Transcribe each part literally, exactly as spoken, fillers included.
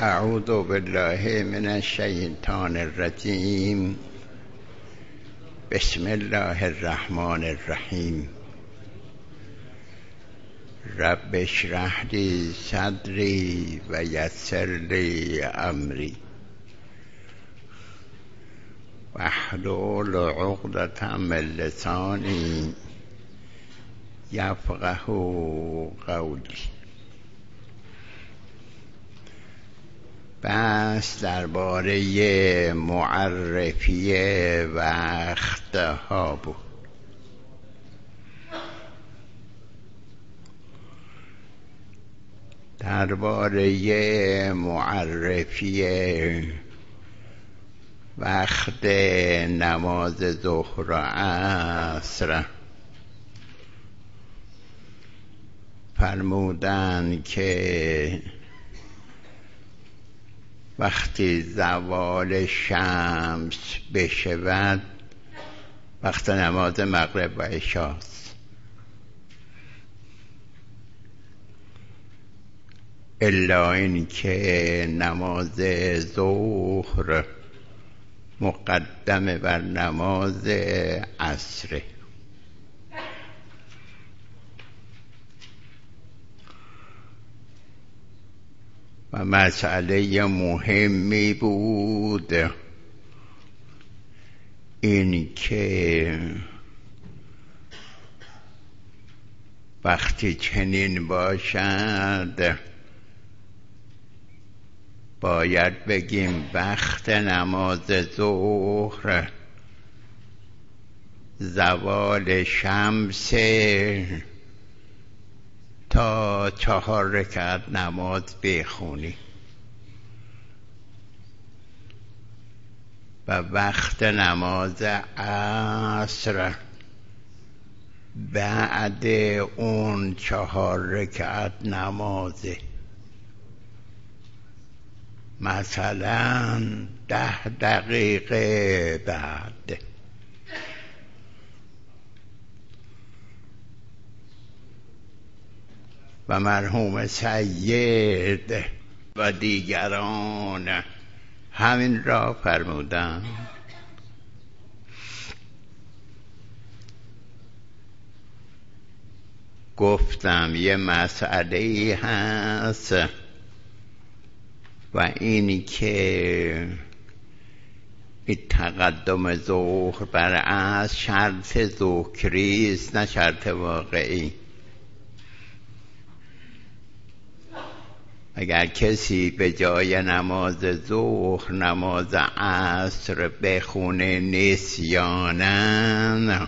اعوذ بالله من الشیطان الرجیم. بسم الله الرحمن الرحیم. رب اشرح لی صدری و یسر لی امری واحلل عقدة من لسانی یفقه قولی. بس درباره معرفی وقت ها بود. درباره معرفی وقت نماز ظهر و عصر فرمودن که وقتی زوال شمس بشود وقت نماز مغرب و عشاست، الا این که نماز ظهر مقدم بر نماز عصر. و مسئله مهمی بود این که وقتی چنین باشد باید بگیم وقت نماز ظهر زوال شمس تا چهار رکعت نماز بخونی و وقت نماز عصر بعد اون چهار رکعت نمازه، مثلا ده دقیقه بعد. و مرحوم سید و دیگران همین را فرمودند. گفتم یه مسئله هست و اینی که این تقدم ظهر بر عصر شرط ذکری است نه شرط واقعی. اگر کسی به جای نماز ظهر نماز عصر بخونه نسیاناً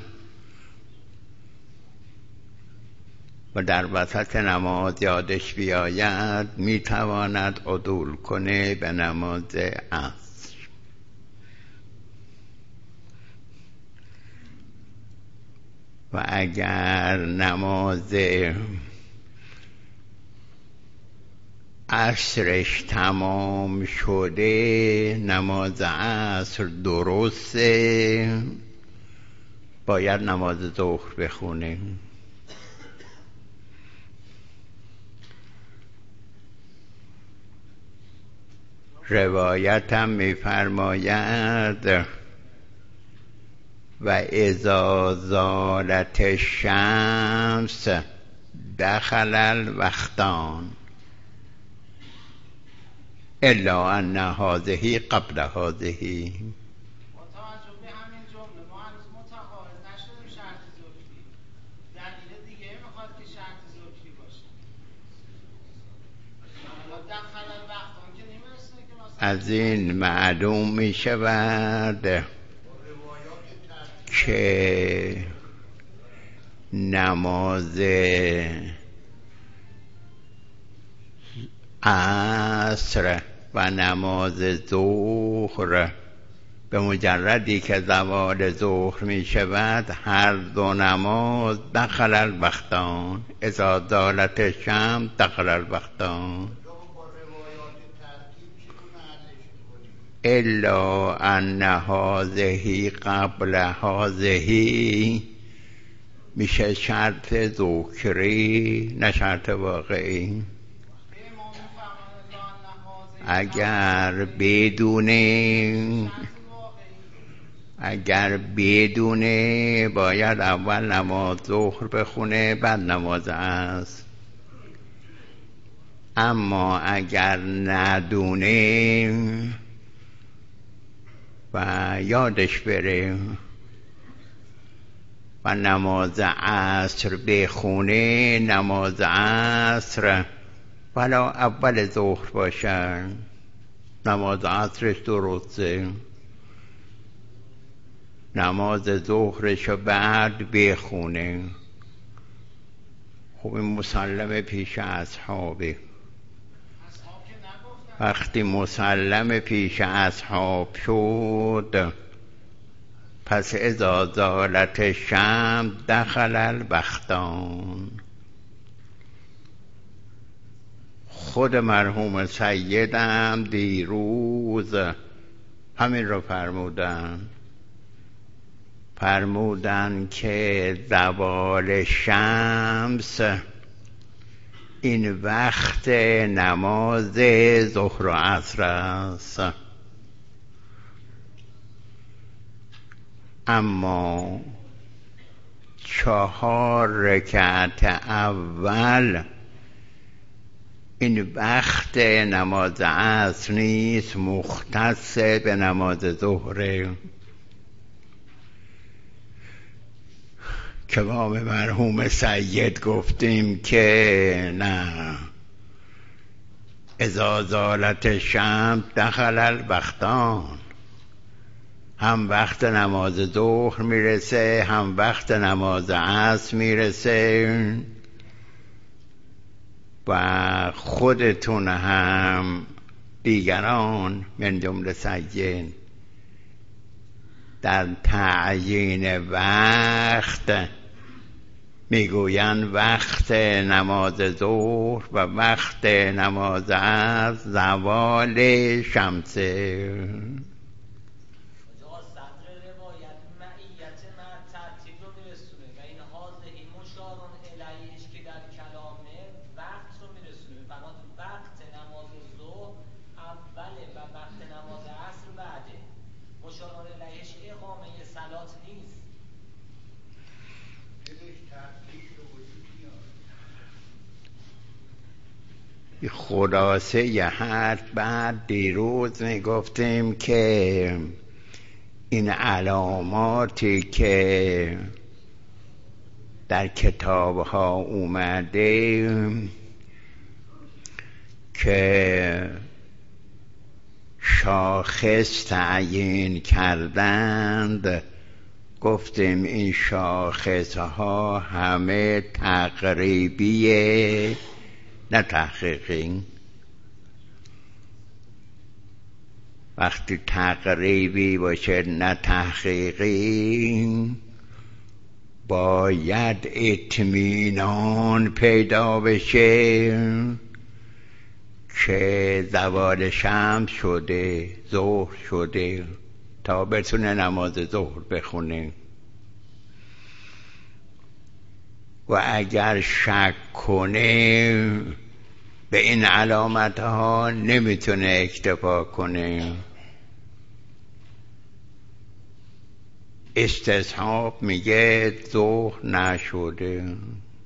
و در وسط نماز یادش بیاید میتواند عدول کنه به نماز عصر. و اگر نماز عصرش تمام شده نماز عصر درسته باید نماز ظهر بخونه. روایت هم می‌فرماید و اذا زالت الشمس دخل الوقتان الا ان هذه قبل هذه. از این معلوم می شود که نماز عصر و نماز ظهر به مجردی که زوال ظهر می شود هر دو نماز دخل الوقتان، اذا زالت الشمس دخل الوقتان الا ان هذه قبل هذه. میشه شرط ذکری نه شرط واقعی. اگر بدونه اگر بدونه باید اول نماز ظهر بخونه بعد نماز عصر. اما اگر ندونه و یادش بره و نماز عصر بخونه، نماز عصر ولا اول ظهر باشه نماز عصرش درسته، نماز ظهرش بعد بخونه. خب این مسلم پیش اصحابه. وقتی مسلم پیش اصحاب شد پس اذا زالت الشمس دخل الوقتان. خود مرحوم سیدم دیروز همین رو فرمودن فرمودن که زوال شمس این وقت نماز ظهر و عصر است. اما چهار رکعت اول این وقت نماز عصر نیست، مختص به نماز ظهره که ما به مرحوم سید گفتیم که نه، اذا زالت الشمس دخل الوقتان، هم وقت نماز ظهر میرسه هم وقت نماز عصر میرسه. و خودتون هم دیگران من جمله سید در تعیین وقت میگویند وقت نماز ظهر و وقت نماز عصر زوال شمسه. خلاصه یه حرف بعد دیروز میگفتیم که این علاماتی که در کتاب ها اومده که شاخص تعیین کردند، گفتیم این شاخص ها همه تقریبیه نه تحقیقی. وقتی تقریبی باشه نه تحقیقی باید اطمینان پیدا بشه که زوال شمس شده، ظهر شده، تا بتونه نماز ظهر بخونه. و اگر شک کنه به این علامت ها نمیتونه اکتفا کنه. استصحاب میگه ظهر نشده.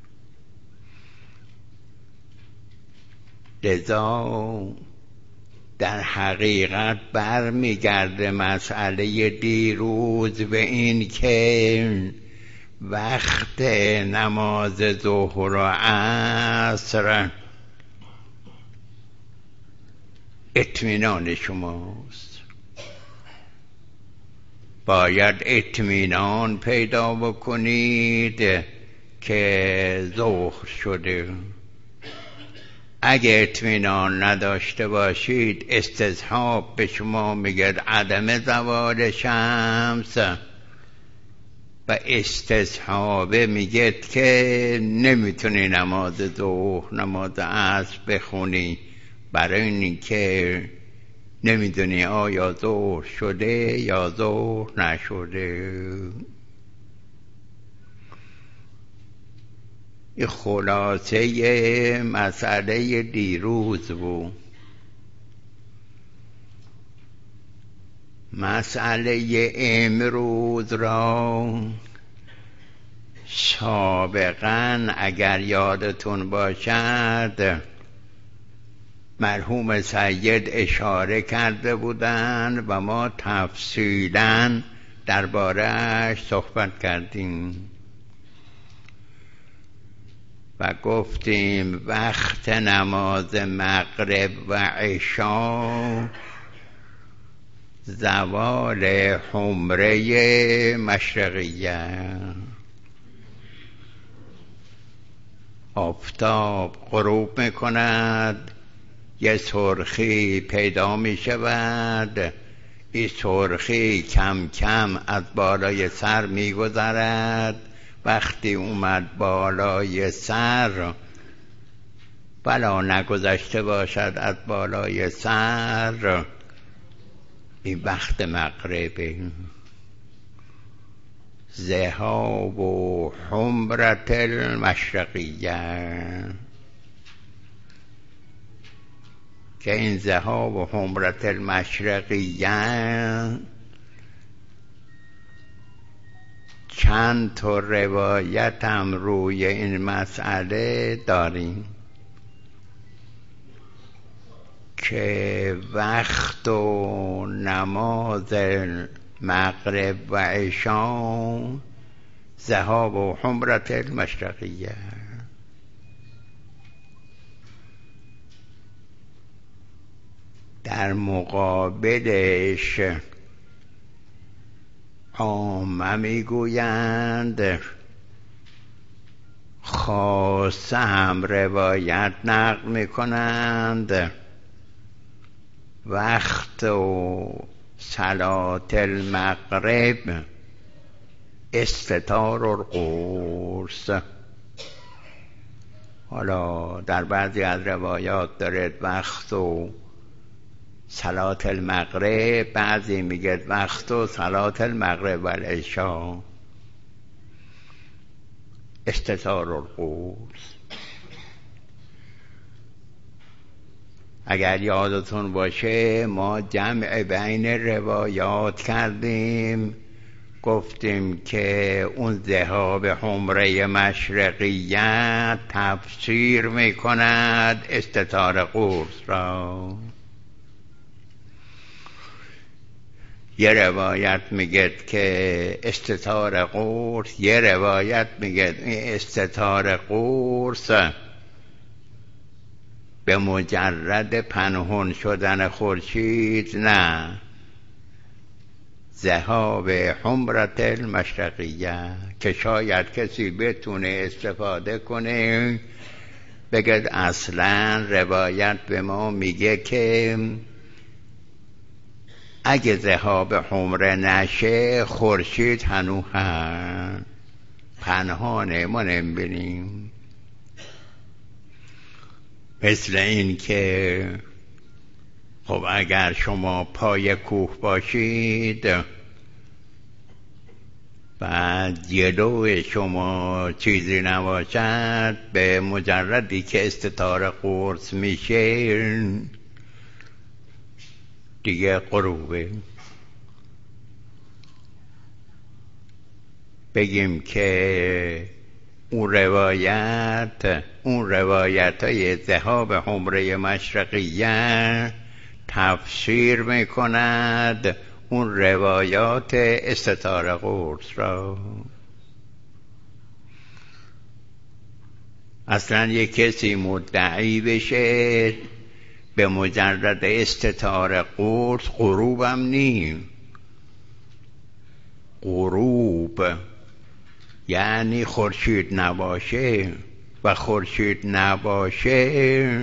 لذا در حقیقت برمیگرده مسئله دیروز به این که وقت نماز ظهر و عصر اطمینان شماست. باید اطمینان پیدا بکنید که ظهر شده. اگه اطمینان نداشته باشید استصحاب به شما میگه عدم زوال شمس و استصحابه میگه که نمیتونی نماز ظهر نماز عصر بخونی برای اینکه نمیدونی آیا ظهر شده یا ظهر نشده. این خلاصه مسئله دیروز بود. مسئله امروز را سابقاً اگر یادتون باشد مرحوم سید اشاره کرده بودند و ما تفصیلاً درباره‌اش صحبت کردیم و گفتیم وقت نماز مغرب و عشا زوال حمره مشرقیه، آفتاب غروب می کند، یه سرخی پیدا می شود، این سرخی کم کم از بالای سر می گذرد. وقتی اومد بالای سر بلا نگذشته باشد از بالای سر، این وقت مغربه. ذهاب و حمرت المشرقیه، که این ذهاب و حمرت المشرقیه چند تا روایت هم روی این مسئله داریم که وقت و نماز مغرب و عشا ذهاب و حمرت المشرقیه. در مقابلش عامه میگویند، خاصه هم روایت نقل میکنند، وقت و صلاة المغرب استتار القرص. حالا در بعضی از روایات دارد وقت و صلاة المغرب، بعضی میگه وقت و صلاة المغرب و العشاء استتار القرص. اگر یادتون باشه ما جمع بین روایات کردیم، گفتیم که اون ذهاب حمره مشرقیه تفسیر میکند استتار قرص را. یه روایت میگه که استتار قرص، یه روایت میگه استتار قرص به مجرد پنهون شدن خورشید نه، ذهاب حمرت المشرقیه، که شاید کسی بتونه استفاده کنه بگه اصلا روایت به ما میگه که اگه ذهاب حمره نشه خورشید هنوز هست، پنهانه ما نمیبینیم. مثل این که خب اگر شما پای کوه باشید و جلو شما چیزی نباشد، به مجردی که استتار قرص میشه دیگه غروبه. بگیم که اون روایت اون روایت های ذهاب حمره مشرقیه تفسیر میکند اون روایات استتار قرص را. اصلا یک کسی مدعی بشه به مجرد استتار قرص غروبم نیم، غروب یعنی خورشید نباشه، و خورشید نباشه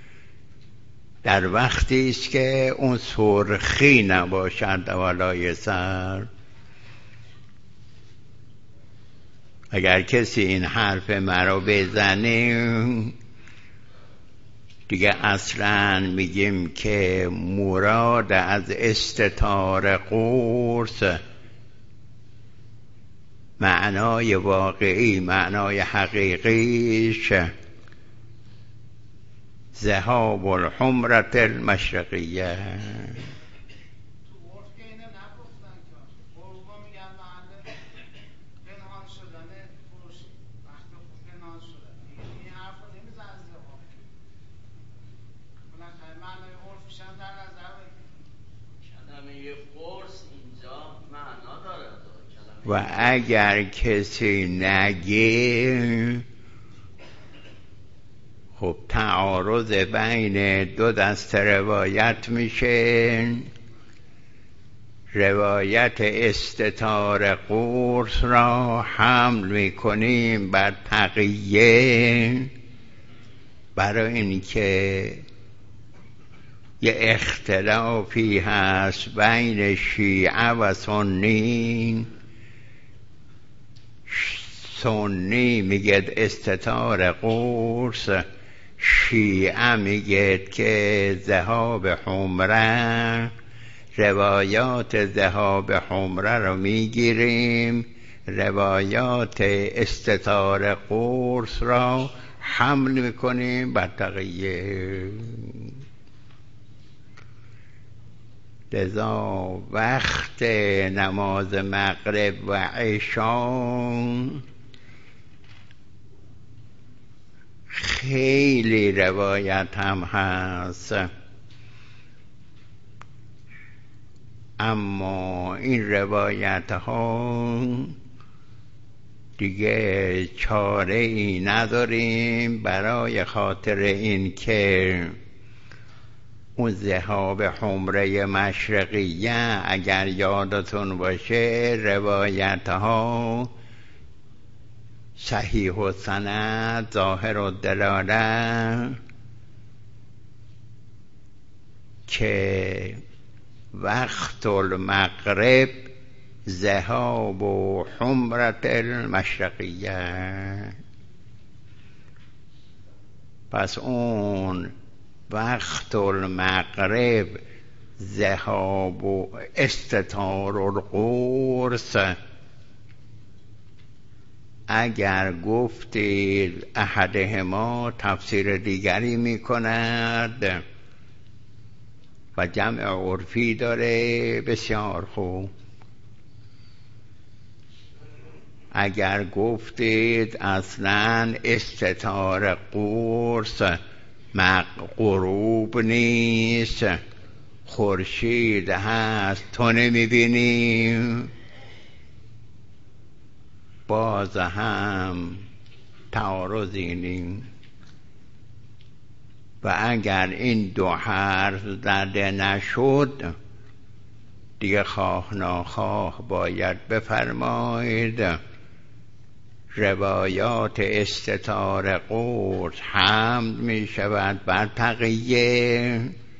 در وقتی است که اون سرخی نباشد بالای سر. اگر کسی این حرف مرا بزنه دیگه اصلا میگیم که مراد از استتار قرص معنای واقعی، معنای حقیقیش ذهاب الحمرة المشرقیه. و اگر کسی نگه خب تعارض بین دو دست روایت میشه. روایت استتار قرص را حمل میکنیم بر تقیه، برای اینکه یه اختلافی هست بین شیعه و سنی. سنی میگه استتار قرص، شیعه میگه که ذهاب حمره. روایات ذهاب حمره رو میگیریم، روایات استتار قرص را حمل میکنیم بر تقیه. لذا وقت نماز مغرب و عشا خیلی روایت هم هست، اما این روایت ها دیگه چاره ای نداریم، برای خاطر این که اون ذهاب حمره مشرقیه اگر یادتون باشه روایت ها صحیح و سند ظاهر و دلاله که وقت المغرب ذهاب و حمرت المشرقیه. پس اون وقت المغرب ذهاب و استتار القرص اگر گفتید احدهما تفسیر دیگری میکند و جمع عرفی داره بسیار خوب. اگر گفتید اصلا استتار قرص غروب نیست، خورشید هست تو نمیبینیم، باز هم تعارضی نیست. و اگر این دو حرف زده نشد دیگه خواه ناخواه باید بفرمایید روایات استتار قرص حمل می شود بر تقیه.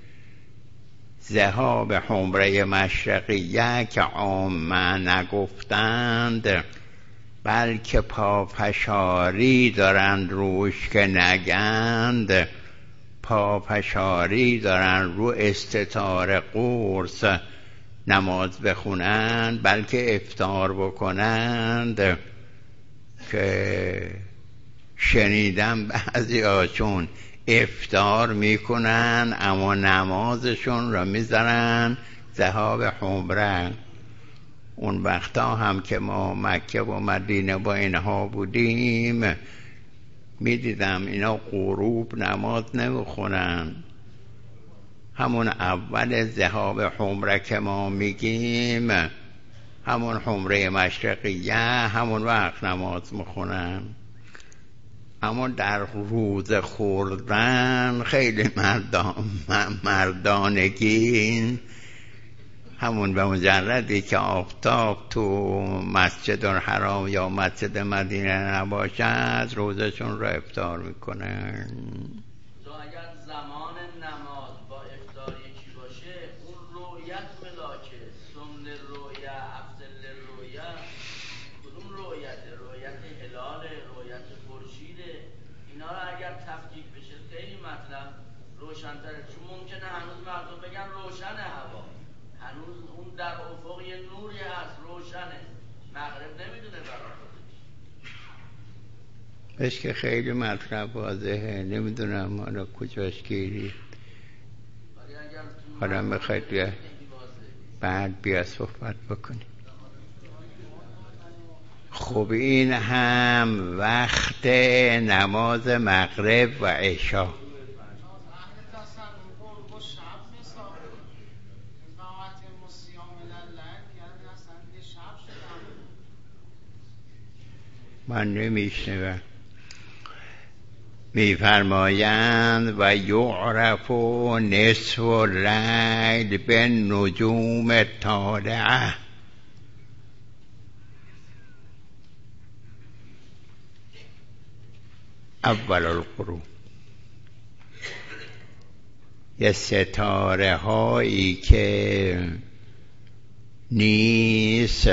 ذهاب حمره مشرقیه که عامه نگفتند بلکه پافشاری دارند روش که نگند، پافشاری دارن رو استتار قرص نماز بخونند بلکه افطار بکنند. که شنیدم بعضی هاشون افطار میکنن اما نمازشون را میذارن ذهاب حمره. اون وقتا هم که ما مکه و مدینه با اینها بودیم میدیدم اینا غروب نماز نمیخونن، همون اول ذهاب حمره که ما میگیم همون حمره مشرقیه همون وقت نماز میخونن. اما در روز خوردن خیلی مردان مردانگی، همون به مجردی که آفتاب تو مسجد الحرام یا مسجد مدینه نباشد روزشون رو افطار میکنن. تو اگر زمان نماز با افطار یکی باشه اون رؤیت ملاکه سمن رؤیه افضل رؤیه کدوم رؤیته؟ رؤیت هلال، رؤیت خورشید، اینا رو اگر تفکیک بشه خیلی مطلب روشن‌تره. چون ممکنه هنوز مردم بگن روشنه هوا، هنوز اون در افق یه نوری هست روشنه، مغرب نمیدونه برای بهش که خیلی مطلب واضحه، نمیدونم حالا کجاش گیرید. حالا میخواید بیا بعد بیا صحبت بکنیم. خب این هم وقت نماز مغرب و عشا. من نمیشنوم. میفرمایند و یعرف نصف اللیل به نجوم طالعه. اول الغروب یه ستاره هایی که نیست،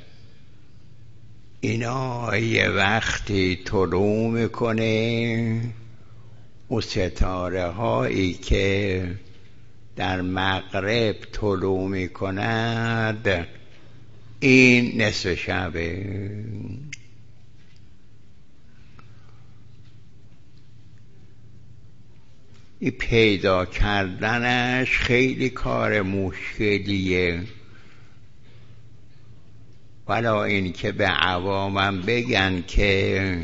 اینا یه وقتی طلوع میکنه، و ستاره هایی که در مغرب طلوع میکند این نصف شبه. این پیدا کردنش خیلی کار مشکلیه، ولا این که به عوامم بگن که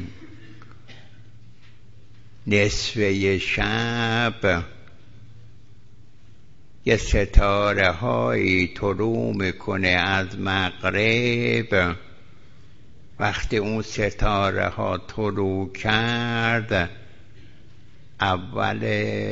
نصفه شب یه ستاره هایی طلوع میکنه از مغرب، وقتی اون ستاره ها طلوع کرد اول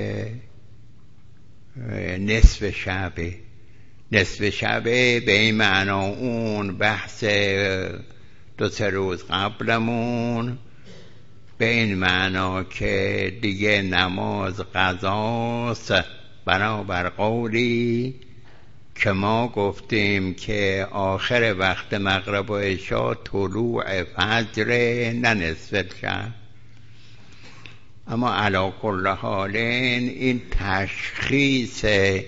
نصف شبه. نصف شبه به این معنا اون بحث دو سه روز قبلمون، به این معنا که دیگه نماز قضاست، بنابر قولی که ما گفتیم که آخر وقت مغرب و عشا طلوع فجر نه نصف شب. اما علی کل حال این تشخیص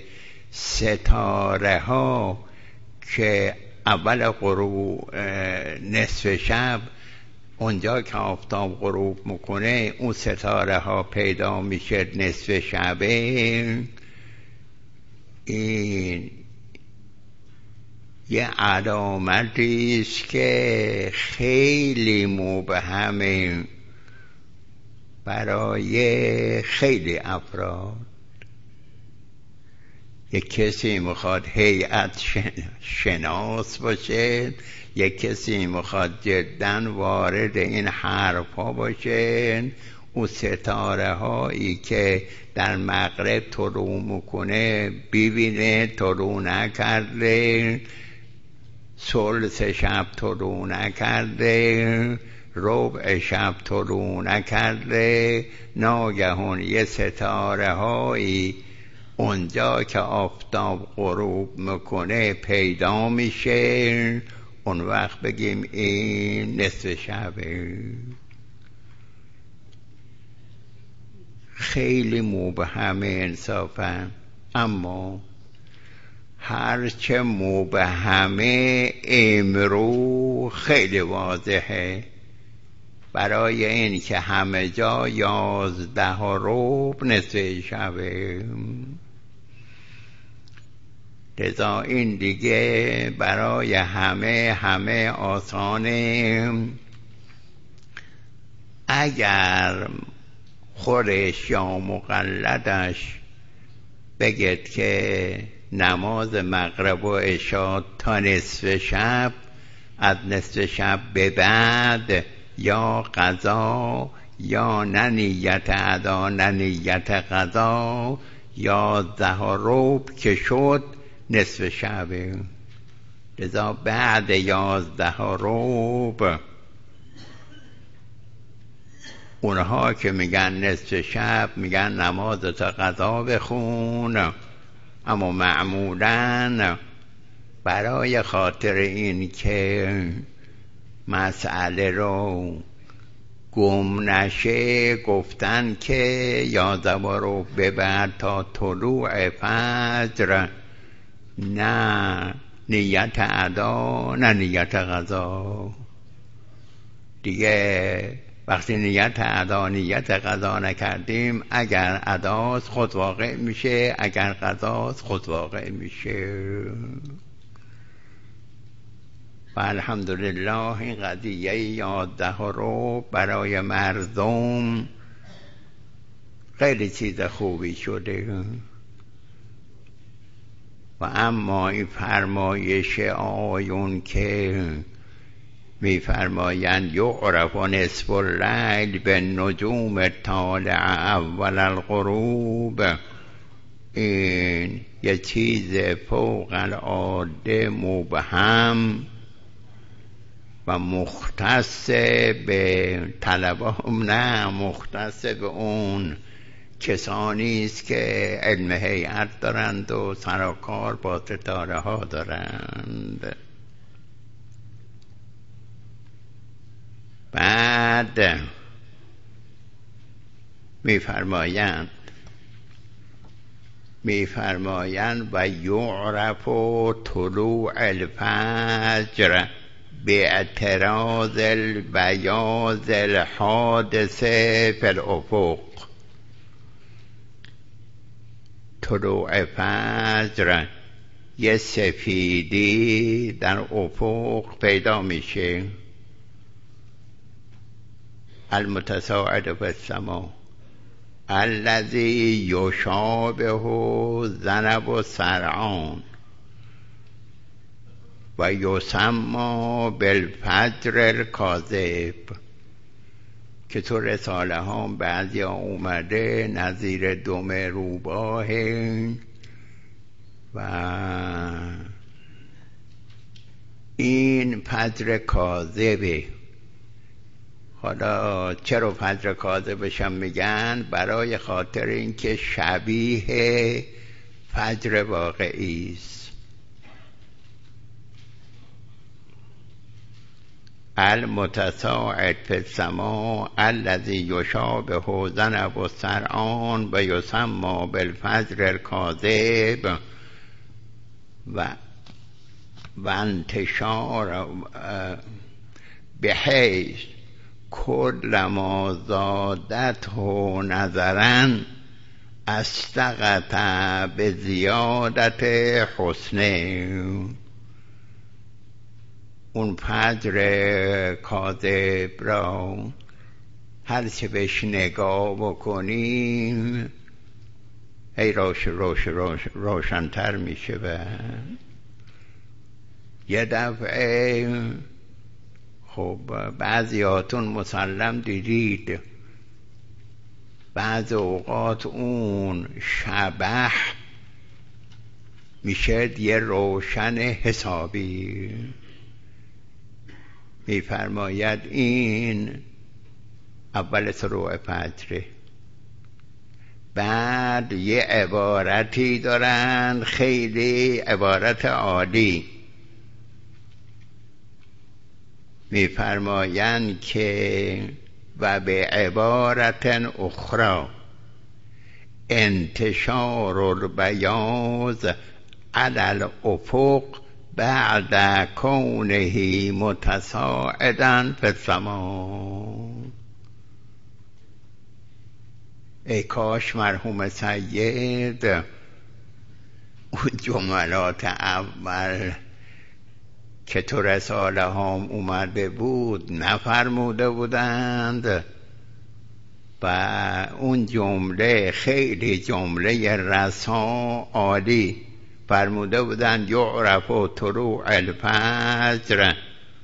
ستاره ها که اول غروب نصف شب، اونجا که آفتاب غروب میکنه اون ستاره ها پیدا میشه نصف شبه، این یه علامتی است که خیلی مبهمه برای خیلی افراد. یک کسی میخواد هیئت شناس باشه، یک کسی میخواد جداً وارد این حرفا باشه، اون ستاره هایی که در مغرب طلوع میکنه ببینه طلوع نکرده، ثلث شب طلوع نکرده، ربع شب طلوع نکرده، ناگهان یه ستاره هایی اونجا که آفتاب غروب میکنه پیدا میشه، اون وقت بگیم این نصف شبه. خیلی مبهمه انصافا، اما هرچه مبهمه امرو خیلی واضحه، برای این که همه جا یازده و ربع نصف شبه. لذا این دیگه برای همه همه آسانه. اگر خودش یا مقلدش بگید که نماز مغرب و عشا تا نصف شب، از نصف شب به بعد یا قضا یا نه نیت ادا نه نیت قضا، یازده و ربع که شد نصف شبه. لذا بعد یازده و ربع اونها که میگن نصف شب میگن نماز تا قضا بخون، اما معمولاً برای خاطر این که مسئله رو گم نشه گفتن که یازده و ربع به بعد تا طلوع فجر نه نیت ادا نه نیت قضا. دیگه وقتی نیت ادا نیت قضا نکردیم، اگر اداست خود واقع میشه، اگر قضاست خود واقع میشه. و الحمدلله این قضیه یازده و ربع برای مردم خیلی چیز خوبی شده. و اما این فرمایش آیون که می‌فرمایند یعرف نصف اللیل به نجوم طالع اول الغروب، این یه چیز فوق العاده مبهم و مختص به طلبه، نه مختص به اون کسانی است که علم هیئت دارند و سرکار با ستاره ها دارند. بعد میفرمایند میفرمایند و یعرف طلوع الفجر باعتراض البیاض الحادث فی الافق. طلوع فجر یه سفیدی در افق پیدا میشه، المتساعد فی السماء الذی یشابه ذنب سرعان و یسمى بالفجر الکاذب، که تو رساله ها بعضی ها اومده نظیر دم روباه و این فجر کاذبه. حالا چرا فجر کاذبش هم میگن؟ برای خاطر اینکه شبیه فجر واقعی است. المتساعد فی السماء الذی یشابه ذنب سرعان و یسمى بالفجر الکاذب و و انتشار بحیث کل ما زادته نظرا استقط به زیادت حسنه. اون فجر کاذب را هر چه بهش نگاه بکنیم هی روش روش روش روشن‌تر میشه و یه دفعه خب بعضیاتون مسلم دیدید بعض اوقات اون شبح میشه یه روشن حسابی. میفرماید این اول طلوع فجر. بعد یه عبارتی دارن خیلی عبارت عالی، میفرمایند که و به عبارت اخرى انتشار البیاض علی الافق بعد کونه متصاعدا فی السماء. ای کاش مرحوم سید اون جملات اول که تو رساله هام اومده بود نفرموده بودند و اون جمله خیلی جمله رسا عالی فرموده بودند یعرف طلوع الفجر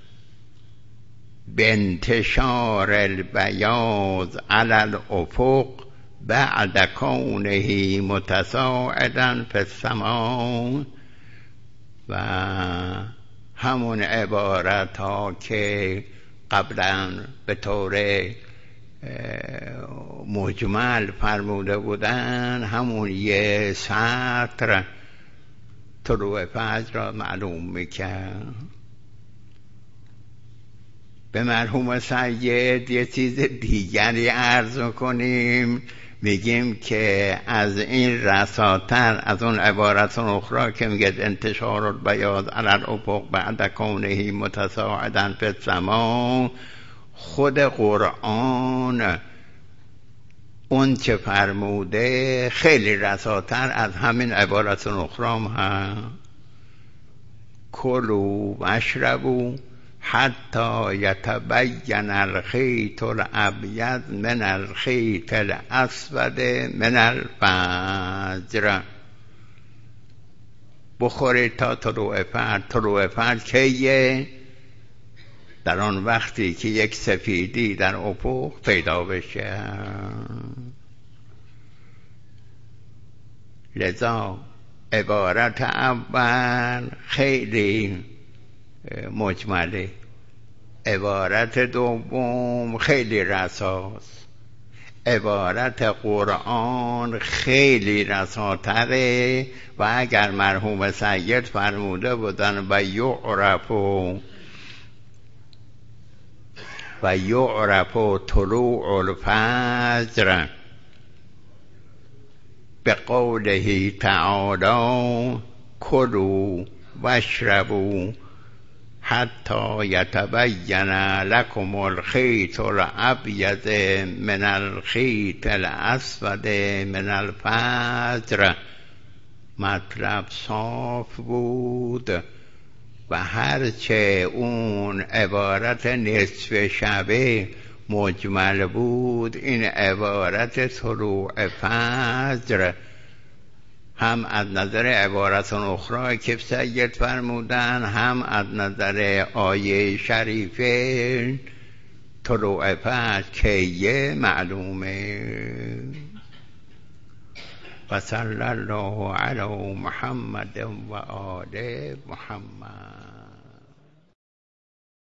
بانتشار البیاض علی الافق بعد کونه متصاعدا فی السماء. و همون عبارت ها که قبلا به طور مجمل فرموده بودن همون یه سطر طلوع فجر را معلوم میکرد. به مرحوم سید یه چیز دیگری عرض کنیم، میگیم که از این رساتر از اون عبارت اخرى که میگه انتشار البیاض علی الافق بعد کونه متصاعدا فی السماء، خود قرآن اون چه فرموده خیلی رساتر از همین عبارت اخرى هم کلوا واشربوا حتی یتبین الخیط الابیض من الخیط الاسود من الفجر. بخورید تا طلوع فجر. طلوع فجر کیه؟ در آن وقتی که یک سفیدی در افق پیدا بشه. لذا عبارت اول خیلی مجمله، عبارت دوم خیلی رساست، عبارت قرآن خیلی رساتره. و اگر مرحوم سید فرموده بودن و یعرف و یعرف طلوع الفجر به قوله تعالی کلوا واشربوا حتی یتبین لکم الخیط الابیض من الخیط الاسود من الفجر. مطلب صاف بود و هرچه اون عبارت نصف شبه مجمل بود، این عبارت طلوع فجر هم از نظر عبارت اخرى که سید فرمودن، هم از نظر آیه شریفه طلوع فجر کیه معلومه. و صلی الله علی محمد و آل محمد.